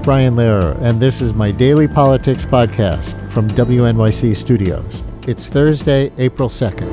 Brian Lehrer, and this is my daily politics podcast from WNYC Studios. It's Thursday, April 2nd.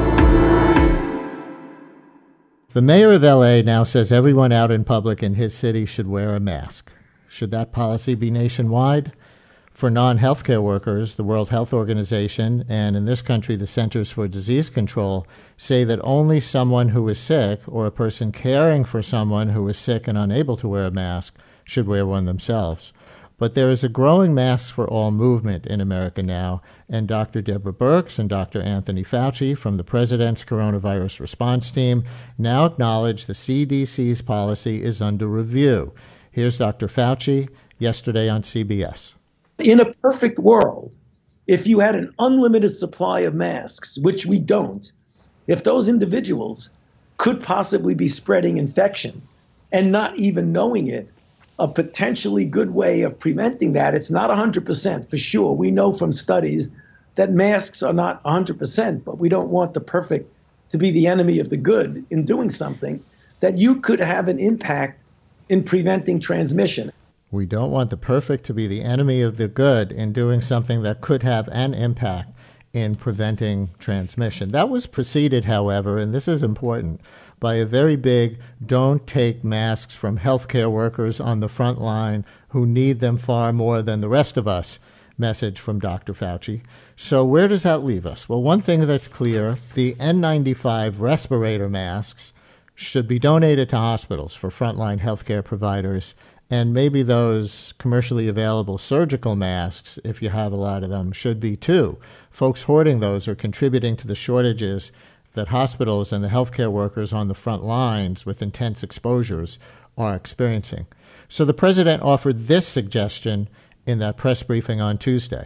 The mayor of LA now says everyone out in public in his city should wear a mask. Should that policy be nationwide? For non-healthcare workers, the World Health Organization, and in this country, the Centers for Disease Control, say that only someone who is sick or a person caring for someone who is sick and unable to wear a mask should wear one themselves. But there is a growing Masks for All movement in America now, and Dr. Deborah Birx and Dr. Anthony Fauci from the President's Coronavirus Response Team now acknowledge the CDC's policy is under review. Here's Dr. Fauci yesterday on CBS. In a perfect world, if you had an unlimited supply of masks, which we don't, if those individuals could possibly be spreading infection and not even knowing it, a potentially good way of preventing that, it's not 100% for sure. We know from studies that masks are not 100%, but we don't want the perfect to be the enemy of the good in doing something, that you could have an impact in preventing transmission. We don't want the perfect to be the enemy of the good in doing something that could have an impact in preventing transmission. That was preceded, however, and this is important, by a very big don't take masks from healthcare workers on the front line who need them far more than the rest of us message from Dr. Fauci. So where does that leave us? Well, one thing that's clear, the N95 respirator masks should be donated to hospitals for frontline healthcare providers. And maybe those commercially available surgical masks, if you have a lot of them, should be too. Folks hoarding those are contributing to the shortages that hospitals and the healthcare workers on the front lines with intense exposures are experiencing. So the president offered this suggestion in that press briefing on Tuesday.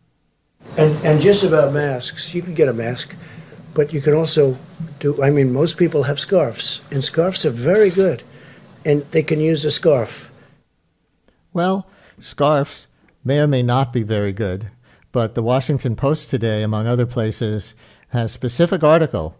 And just about masks, you can get a mask, but you can also most people have scarves, and scarves are very good, and they can use a scarf. Well, scarves may or may not be very good, but the Washington Post today, among other places, has a specific article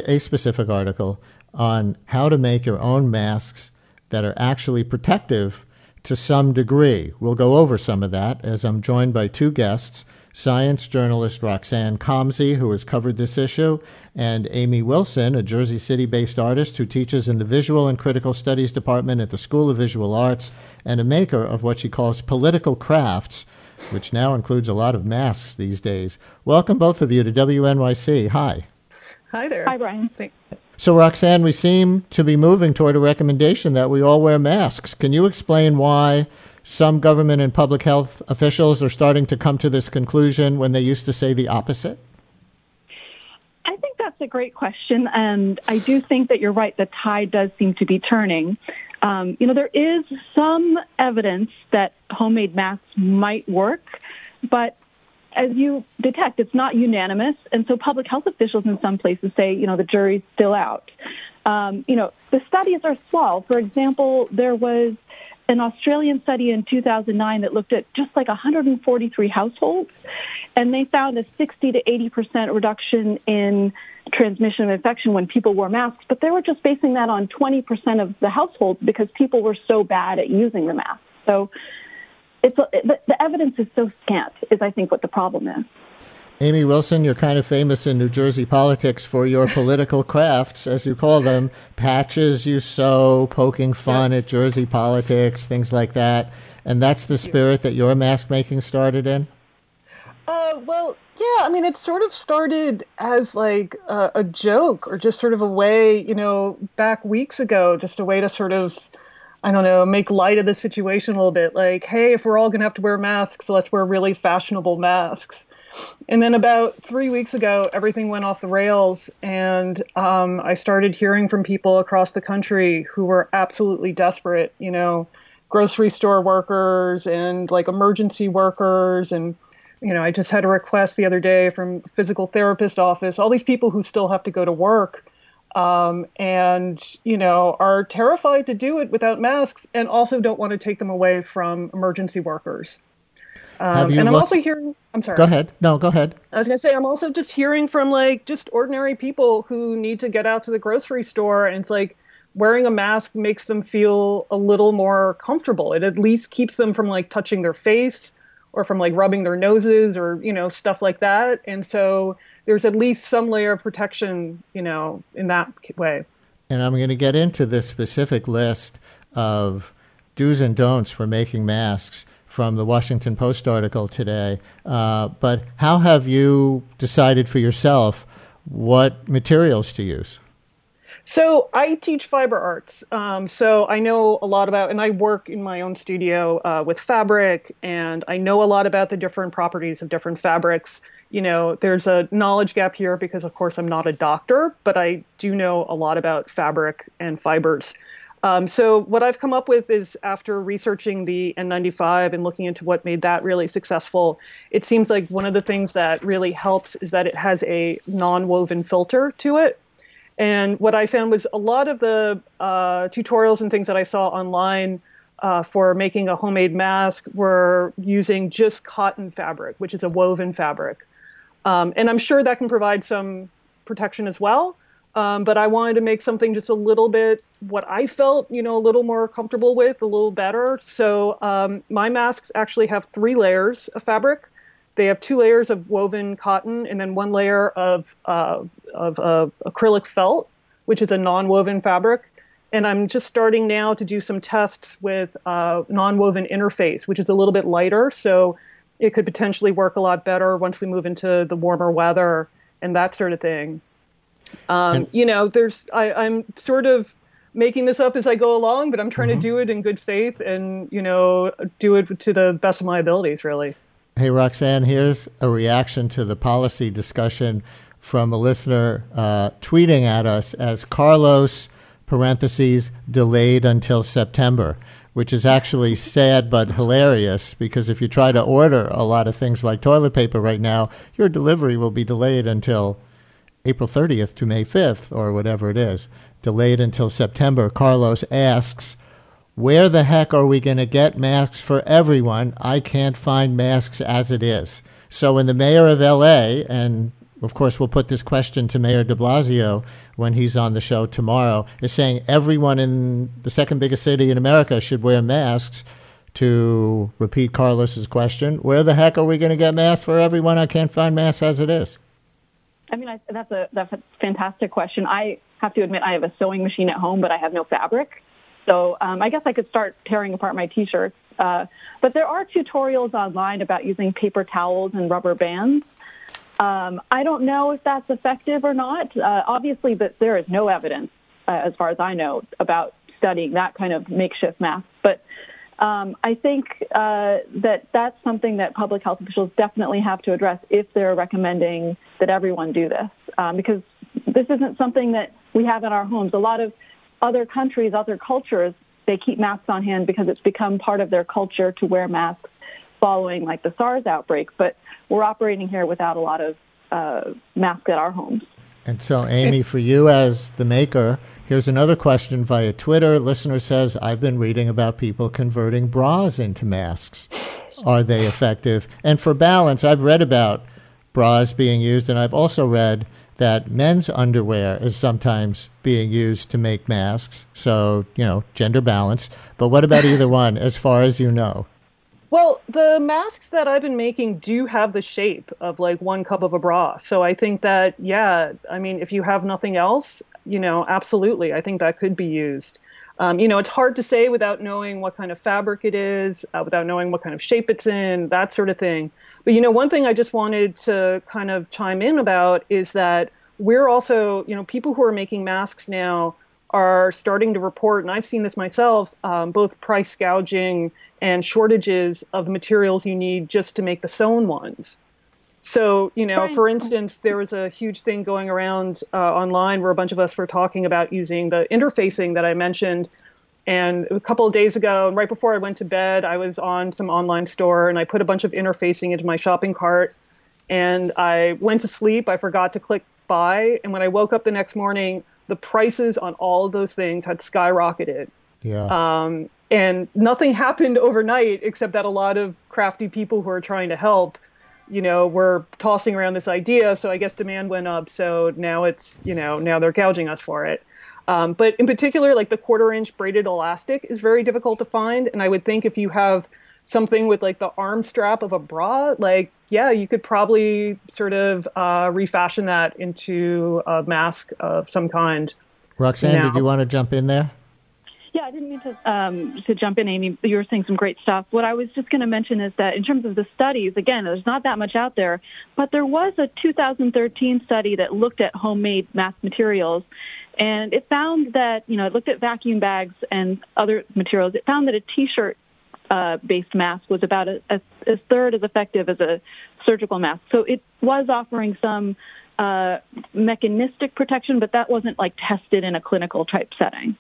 on how to make your own masks that are actually protective to some degree. We'll go over some of that as I'm joined by two guests, science journalist Roxanne Comsey, who has covered this issue, and Amy Wilson, a Jersey City-based artist who teaches in the Visual and Critical Studies Department at the School of Visual Arts and a maker of what she calls political crafts, which now includes a lot of masks these days. Welcome, both of you, to WNYC. Hi. Hi there. Hi, Brian. Thanks. So, Roxanne, we seem to be moving toward a recommendation that we all wear masks. Can you explain why some government and public health officials are starting to come to this conclusion when they used to say the opposite? I think that's a great question, and I do think that you're right. The tide does seem to be turning. There is some evidence that homemade masks might work, but as you detect, it's not unanimous, and so public health officials in some places say, the jury's still out. The studies are small. For example, there was an Australian study in 2009 that looked at just like 143 households, and they found a 60 to 80% reduction in transmission of infection when people wore masks, but they were just basing that on 20% of the households because people were so bad at using the mask. So the evidence is so scant, is I think what the problem is. Amy Wilson, you're kind of famous in New Jersey politics for your political crafts, as you call them, patches you sew, poking fun at Jersey politics, things like that. And that's the spirit that your mask making started in? It sort of started as like a joke or just sort of a way, back weeks ago, just a way to sort of, make light of the situation a little bit. Like, hey, if we're all going to have to wear masks, let's wear really fashionable masks. And then about 3 weeks ago, everything went off the rails, and I started hearing from people across the country who were absolutely desperate, grocery store workers and like emergency workers. And, I just had a request the other day from physical therapist office, all these people who still have to go to work and, are terrified to do it without masks and also don't want to take them away from emergency workers. I'm also hearing, I'm sorry. Go ahead. No, go ahead. I was going to say, I'm also just hearing from just ordinary people who need to get out to the grocery store. And it's like, wearing a mask makes them feel a little more comfortable. It at least keeps them from like touching their face or from like rubbing their noses or, stuff like that. And so there's at least some layer of protection, in that way. And I'm going to get into this specific list of do's and don'ts for making masks from the Washington Post article today. But how have you decided for yourself what materials to use? So I teach fiber arts. So I know a lot about, and I work in my own studio with fabric, and I know a lot about the different properties of different fabrics. There's a knowledge gap here because, of course, I'm not a doctor, but I do know a lot about fabric and fibers. So what I've come up with is, after researching the N95 and looking into what made that really successful, it seems like one of the things that really helps is that it has a non-woven filter to it. And what I found was a lot of the tutorials and things that I saw online for making a homemade mask were using just cotton fabric, which is a woven fabric. And I'm sure that can provide some protection as well. But I wanted to make something just a little bit what I felt, a little more comfortable with, a little better. So my masks actually have 3 layers of fabric. They have 2 layers of woven cotton and then 1 layer of acrylic felt, which is a non-woven fabric. And I'm just starting now to do some tests with non-woven interface, which is a little bit lighter. So it could potentially work a lot better once we move into the warmer weather and that sort of thing. I'm sort of making this up as I go along, but I'm trying to do it in good faith and, do it to the best of my abilities, really. Hey, Roxanne, here's a reaction to the policy discussion from a listener tweeting at us as Carlos, parentheses, delayed until September, which is actually sad but hilarious, because if you try to order a lot of things like toilet paper right now, your delivery will be delayed until April 30th to May 5th or whatever it is, delayed until September. Carlos asks, where the heck are we going to get masks for everyone? I can't find masks as it is. So when the mayor of L.A., and of course we'll put this question to Mayor de Blasio when he's on the show tomorrow, is saying everyone in the second biggest city in America should wear masks, to repeat Carlos's question, where the heck are we going to get masks for everyone? I can't find masks as it is. I mean, that's a fantastic question. I have to admit I have a sewing machine at home, but I have no fabric. So I guess I could start tearing apart my T-shirts. But there are tutorials online about using paper towels and rubber bands. I don't know if that's effective or not. Obviously, but there is no evidence, as far as I know, about studying that kind of makeshift mask. But I think that's something that public health officials definitely have to address if they're recommending that everyone do this, because this isn't something that we have in our homes. A lot of other countries, other cultures, they keep masks on hand because it's become part of their culture to wear masks following like the SARS outbreak. But we're operating here without a lot of masks at our homes. And so, Amy, for you as the maker, here's another question via Twitter. Listener says, I've been reading about people converting bras into masks. Are they effective? And for balance, I've read about bras being used, and I've also read that men's underwear is sometimes being used to make masks. So, gender balance. But what about either one, as far as you know? Well, the masks that I've been making do have the shape of like 1 cup of a bra. So I think that, if you have nothing else, absolutely, I think that could be used. It's hard to say without knowing what kind of fabric it is, without knowing what kind of shape it's in, that sort of thing. But, one thing I just wanted to kind of chime in about is that we're also, people who are making masks now are starting to report, and I've seen this myself, both price gouging and shortages of the materials you need just to make the sewn ones. So, for instance, there was a huge thing going around online where a bunch of us were talking about using the interfacing that I mentioned. And a couple of days ago, right before I went to bed, I was on some online store and I put a bunch of interfacing into my shopping cart. And I went to sleep. I forgot to click buy. And when I woke up the next morning, the prices on all of those things had skyrocketed. Yeah. And nothing happened overnight, except that a lot of crafty people who are trying to help, were tossing around this idea. So I guess demand went up. So now it's, now they're gouging us for it. But in particular, like the 1/4-inch braided elastic is very difficult to find. And I would think if you have something with like the arm strap of a bra, like, yeah, you could probably sort of refashion that into a mask of some kind. Roxanne, did you want to jump in there? Yeah, I didn't mean to jump in, Amy. You were saying some great stuff. What I was just going to mention is that in terms of the studies, again, there's not that much out there, but there was a 2013 study that looked at homemade mask materials, and it found that, it looked at vacuum bags and other materials. It found that a T-shirt based mask was about a third as effective as a surgical mask. So it was offering some mechanistic protection, but that wasn't like tested in a clinical type setting.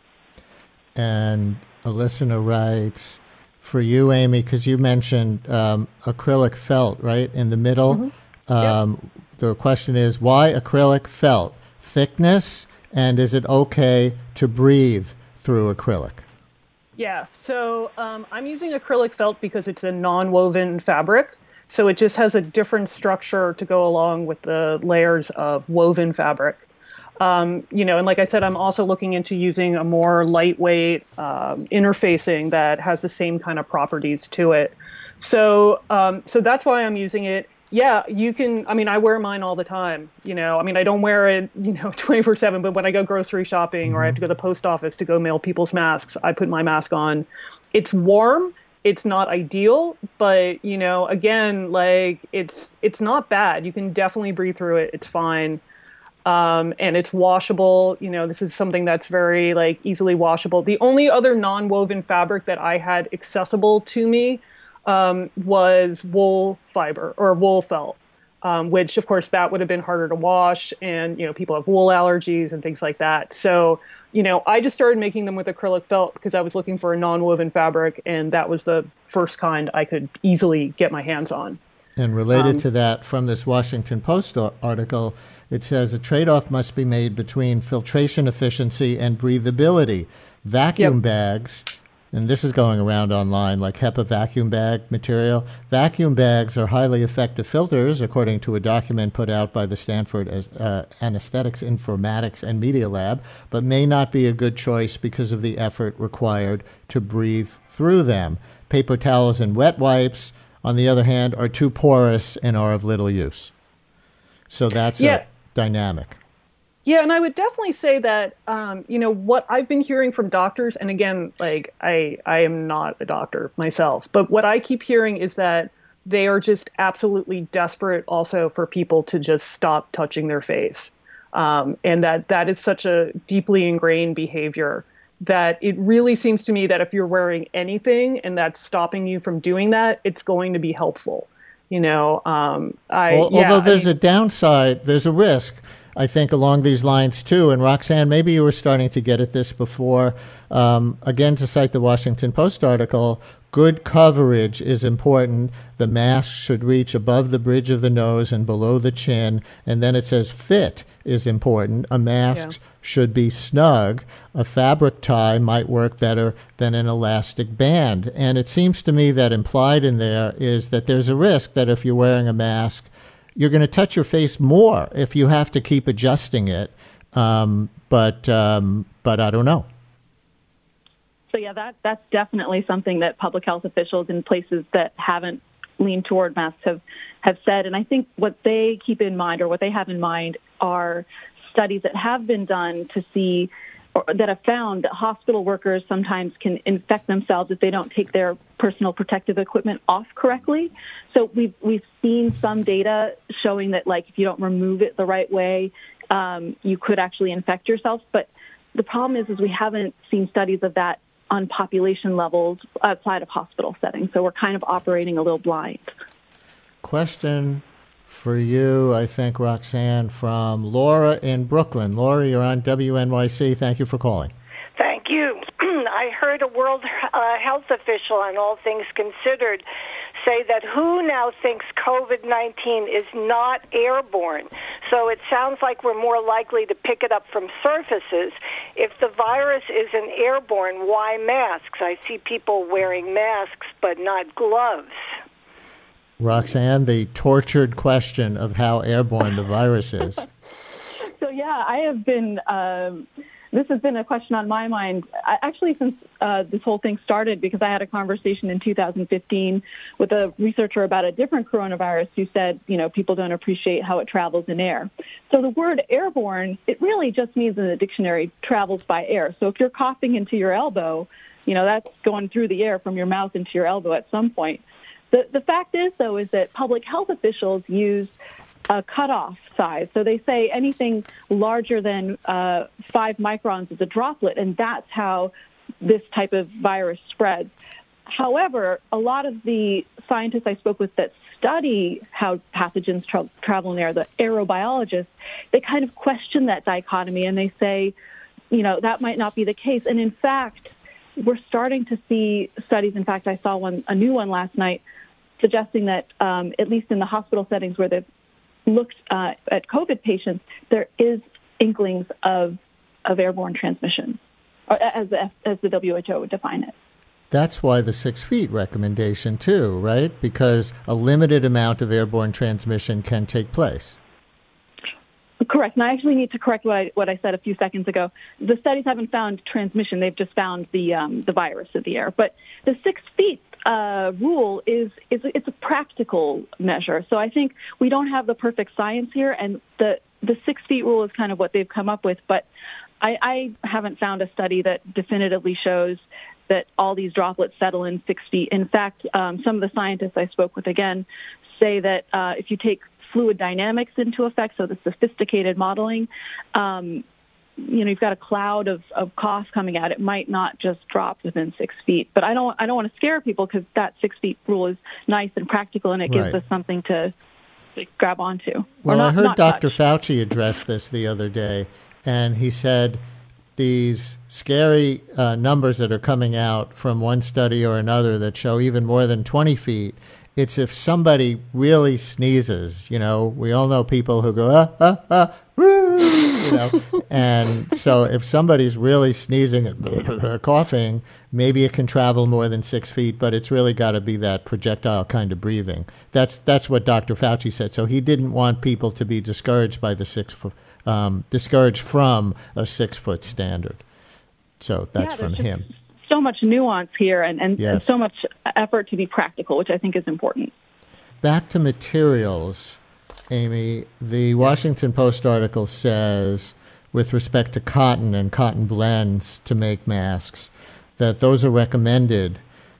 And a listener writes, for you, Amy, because you mentioned acrylic felt, right, in the middle. Mm-hmm. The question is, why acrylic felt? Thickness, and is it okay to breathe through acrylic? Yeah, so I'm using acrylic felt because it's a non-woven fabric. So it just has a different structure to go along with the layers of woven fabric. And like I said, I'm also looking into using a more lightweight interfacing that has the same kind of properties to it. So that's why I'm using it. Yeah, you can. I mean, I wear mine all the time. I don't wear it, 24/7. But when I go grocery shopping or I have to go to the post office to go mail people's masks, I put my mask on. It's warm. It's not ideal, but again, like it's not bad. You can definitely breathe through it. It's fine. And it's washable. This is something that's very like easily washable. The only other non-woven fabric that I had accessible to me was wool fiber or wool felt, which of course that would have been harder to wash. And, people have wool allergies and things like that. So, I just started making them with acrylic felt because I was looking for a non-woven fabric, and that was the first kind I could easily get my hands on. And related to that, from this Washington Post article, it says a trade-off must be made between filtration efficiency and breathability. Vacuum bags, and this is going around online, like HEPA vacuum bag material. Vacuum bags are highly effective filters, according to a document put out by the Stanford Anesthetics, Informatics, and Media Lab, but may not be a good choice because of the effort required to breathe through them. Paper towels and wet wipes, on the other hand, are too porous and are of little use. So that's a dynamic. Yeah, and I would definitely say that, what I've been hearing from doctors, and again, like I am not a doctor myself, but what I keep hearing is that they are just absolutely desperate also for people to just stop touching their face. And that is such a deeply ingrained behavior that it really seems to me that if you're wearing anything and that's stopping you from doing that, it's going to be helpful. Although there's a downside, there's a risk, I think, along these lines too. And Roxanne, maybe you were starting to get at this before. Again, to cite the Washington Post article, good coverage is important. The mask should reach above the bridge of the nose and below the chin. And then it says fit is important. A mask should be snug. A fabric tie might work better than an elastic band. And it seems to me that implied in there is that there's a risk that if you're wearing a mask, you're going to touch your face more if you have to keep adjusting it. But I don't know. So yeah, that's definitely something that public health officials in places that haven't leaned toward masks have said. And I think what they keep in mind, or what they have in mind, are studies that have been done to see, or that have found that hospital workers sometimes can infect themselves if they don't take their personal protective equipment off correctly. So we've seen some data showing that, like, if you don't remove it the right way, you could actually infect yourself. But the problem is we haven't seen studies of that on population levels outside of hospital settings. So we're kind of operating a little blind. Question for you, I think, Roxanne, from Laura in Brooklyn. Laura, you're on WNYC. Thank you for calling. Thank you. I heard a World Health official on All Things Considered say that WHO now thinks COVID-19 is not airborne. So it sounds like we're more likely to pick it up from surfaces. If the virus isn't airborne, why masks? I see people wearing masks but not gloves. Roxanne, the tortured question of how airborne the virus is. So, yeah, I have been This has been a question on my mind, actually, since this whole thing started, because I had a conversation in 2015 with a researcher about a different coronavirus who said, people don't appreciate how it travels in air. So the word airborne, it really just means in the dictionary, travels by air. So if you're coughing into your elbow, that's going through the air from your mouth into your elbow at some point. The fact is, though, is that public health officials use a cutoff size. So they say anything larger than 5 microns is a droplet, and that's how this type of virus spreads. However, a lot of the scientists I spoke with that study how pathogens travel in air, the aerobiologists, they kind of question that dichotomy, and they say, that might not be the case. And in fact, we're starting to see studies. In fact, I saw a new one last night, suggesting that at least in the hospital settings where they've looked at COVID patients, there is inklings of airborne transmission, or as the WHO would define it. That's why the 6 feet recommendation too, right? Because a limited amount of airborne transmission can take place. Correct. And I actually need to correct what I said a few seconds ago. The studies haven't found transmission; they've just found the virus in the air. But the 6 feet rule it's a practical measure. So I think we don't have the perfect science here, and the 6 feet rule is kind of what they've come up with. But I haven't found a study that definitively shows that all these droplets settle in 6 feet. In fact, some of the scientists I spoke with again say that if you take fluid dynamics into effect, so the sophisticated modeling, you've got a cloud of cost coming out. It might not just drop within 6 feet. But I don't want to scare people, because that 6 feet rule is nice and practical, and it gives us something to grab onto. Well, I heard Dr. Fauci address this the other day, and he said these scary numbers that are coming out from one study or another that show even more than 20 feet. It's if somebody really sneezes, we all know people who go, woo, and so if somebody's really sneezing and coughing, maybe it can travel more than 6 feet, but it's really got to be that projectile kind of breathing. That's what Dr. Fauci said. So he didn't want people to be discouraged by the discouraged from a 6 foot standard. So that's from him. So much nuance here and Yes. so much effort to be practical, which I think is important. Back to materials, Amy, the Washington Post article says, with respect to cotton and cotton blends to make masks, that those are recommended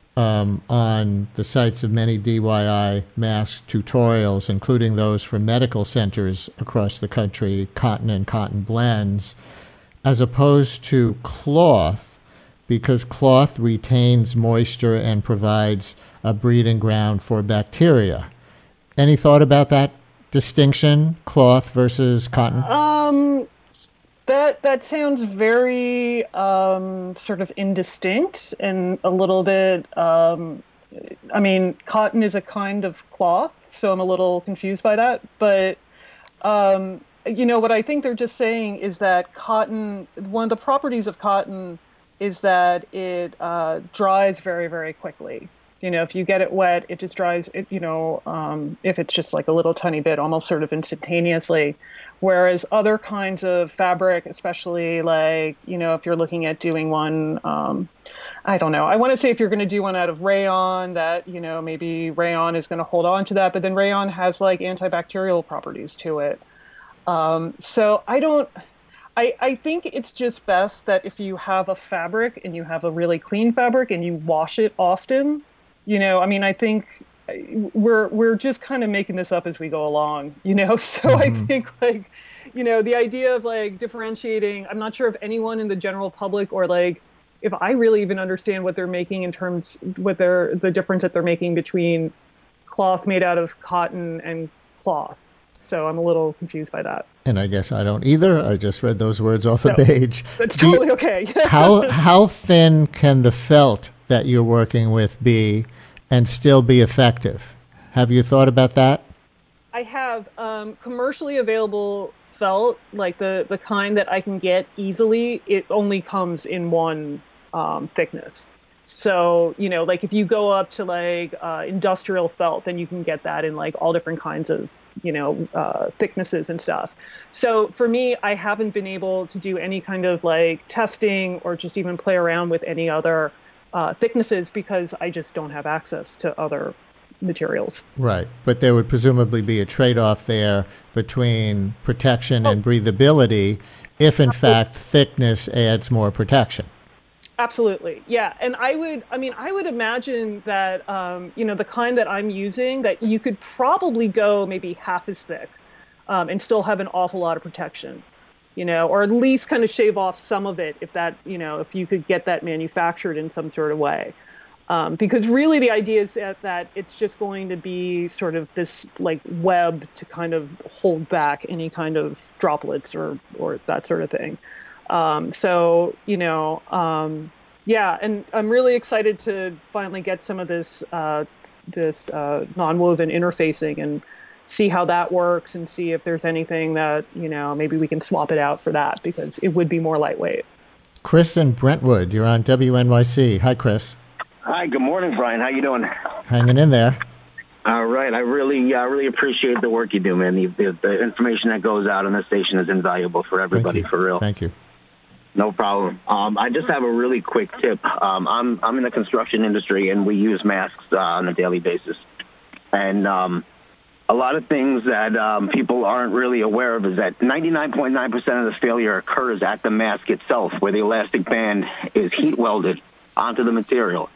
on the sites of many DIY mask tutorials, including those from medical centers across the country, cotton and cotton blends, as opposed to cloth, because cloth retains moisture and provides a breeding ground for bacteria. Any thought about that distinction, cloth versus cotton? That sounds very sort of indistinct and a little bit. Cotton is a kind of cloth, so I'm a little confused by that. But what I think they're just saying is that cotton. One of the properties of cotton is that it dries very, very quickly. If you get it wet, it just dries. If it's just like a little tiny bit, almost sort of instantaneously. Whereas other kinds of fabric, especially like, if you're looking at doing one, I don't know. I want to say if you're going to do one out of rayon, that, maybe rayon is going to hold on to that. But then rayon has like antibacterial properties to it. So I think it's just best that if you have a fabric and you have a really clean fabric and you wash it often, I think we're just kind of making this up as we go along, so I think the idea of differentiating, I'm not sure if anyone in the general public or if I really even understand what they're making in terms the difference that they're making between cloth made out of cotton and cloth. So I'm a little confused by that. And I guess I don't either. I just read those words off a page. That's totally okay. How thin can the felt that you're working with be and still be effective? Have you thought about that? I have commercially available felt, like the kind that I can get easily. It only comes in one thickness. So, like if you go up to like industrial felt, then you can get that in like all different kinds of, thicknesses and stuff. So for me, I haven't been able to do any kind of like testing or just even play around with any other thicknesses because I just don't have access to other materials. Right. But there would presumably be a trade-off there between protection and breathability if, in fact, thickness adds more protection. Absolutely. Yeah. And I would imagine that, the kind that I'm using, that you could probably go maybe half as thick and still have an awful lot of protection, or at least kind of shave off some of it if you could get that manufactured in some sort of way. Because really the idea is that it's just going to be sort of this like web to kind of hold back any kind of droplets or that sort of thing. Yeah, and I'm really excited to finally get some of this non-woven interfacing and see how that works and see if there's anything that, maybe we can swap it out for that because it would be more lightweight. Chris in Brentwood, you're on WNYC. Hi, Chris. Hi, good morning, Brian. How you doing? Hanging in there. All right. I really appreciate the work you do, man. The information that goes out on the station is invaluable for everybody, for real. Thank you. No problem. I just have a really quick tip. I'm in the construction industry, and we use masks on a daily basis. And a lot of things that people aren't really aware of is that 99.9% of the failure occurs at the mask itself, where the elastic band is heat welded onto the material.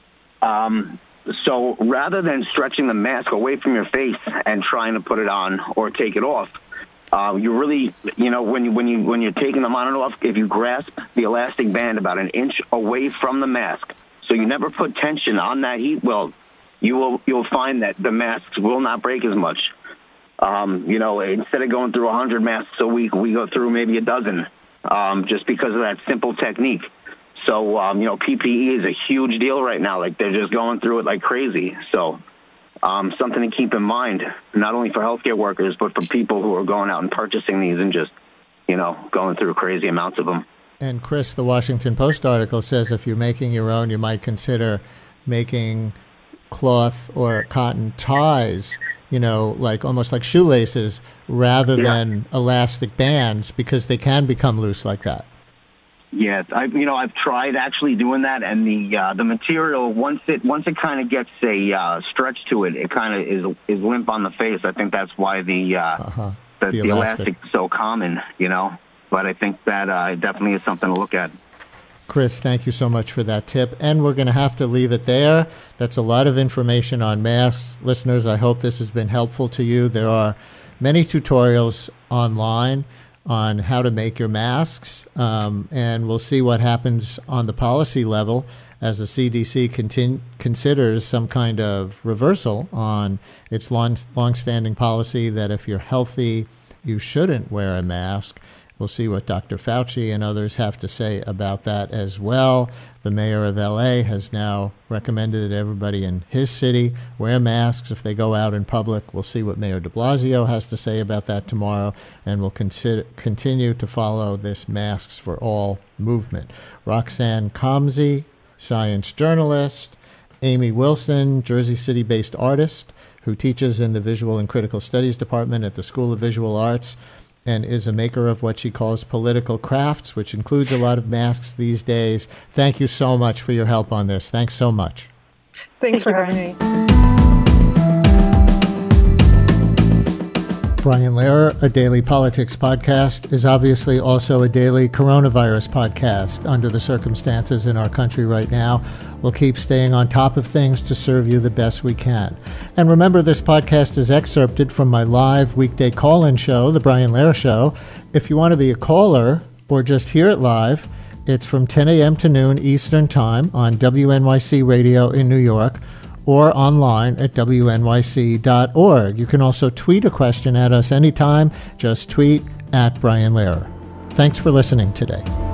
So rather than stretching the mask away from your face and trying to put it on or take it off, you really, when you're taking them on and off, if you grasp the elastic band about an inch away from the mask, so you never put tension on that heat weld, you'll find that the masks will not break as much. Instead of going through 100 masks a week, we go through maybe a dozen, just because of that simple technique. So, PPE is a huge deal right now. Like, they're just going through it like crazy. So, something to keep in mind, not only for healthcare workers, but for people who are going out and purchasing these and just, going through crazy amounts of them. And Chris, the Washington Post article says if you're making your own, you might consider making cloth or cotton ties, like almost like shoelaces rather than elastic bands because they can become loose like that. Yes, I've tried actually doing that, and the material once it kind of gets a stretch to it, it kind of is limp on the face. I think that's why the elastic is so common, But I think that definitely is something to look at. Chris, thank you so much for that tip, and we're going to have to leave it there. That's a lot of information on masks, listeners. I hope this has been helpful to you. There are many tutorials online on how to make your masks, and we'll see what happens on the policy level as the CDC considers some kind of reversal on its long-standing policy that if you're healthy, you shouldn't wear a mask. We'll see what Dr. Fauci and others have to say about that as well. The mayor of LA has now recommended that everybody in his city wear masks if they go out in public. We'll see what Mayor de Blasio has to say about that tomorrow, and we'll continue to follow this Masks for All movement. Roxanne Comsey, science journalist, Amy Wilson, Jersey City-based artist who teaches in the Visual and Critical Studies Department at the School of Visual Arts and is a maker of what she calls political crafts, which includes a lot of masks these days. Thank you so much for your help on this. Thanks so much. Thanks for having me. Brian Lehrer, a daily politics podcast, is obviously also a daily coronavirus podcast. Under the circumstances in our country right now, we'll keep staying on top of things to serve you the best we can. And remember, this podcast is excerpted from my live weekday call-in show, The Brian Lehrer Show. If you want to be a caller or just hear it live, it's from 10 a.m. to noon Eastern Time on WNYC Radio in New York, or online at wnyc.org. You can also tweet a question at us anytime. Just tweet at Brian Lehrer. Thanks for listening today.